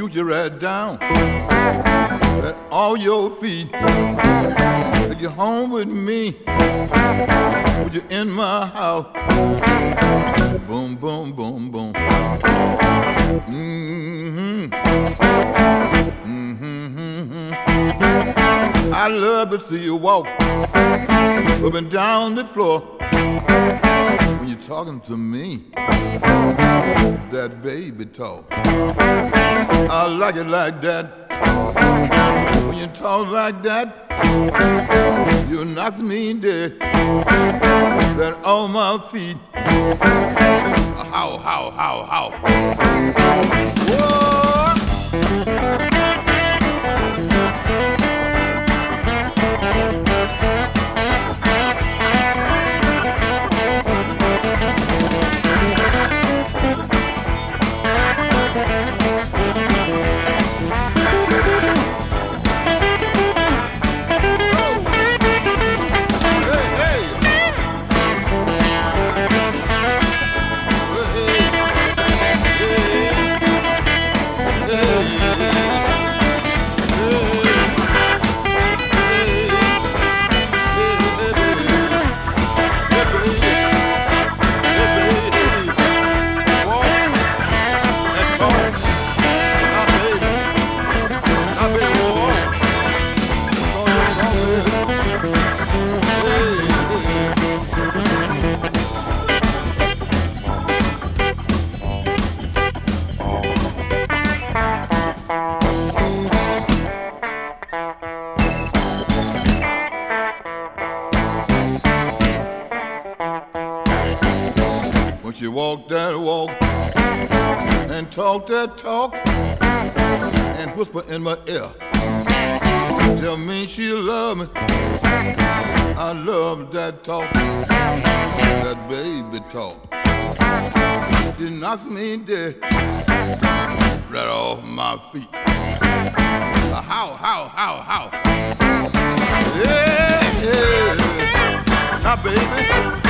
shoot you right down at all your feet. Take you home with me. Put you in my house. Boom, boom, boom, boom. Mm-hmm. Mm-hmm. I love to see you walk up and down the floor when you're talking to me. That baby talk, I like it like that. When you talk like that, you knock me dead. That on my feet. How, how. Whoa. When she walk that walk and talk that talk and whisper in my ear, tell me she love me. I love that talk, that baby talk. She knocks me dead right off my feet. How? Yeah. Now, baby.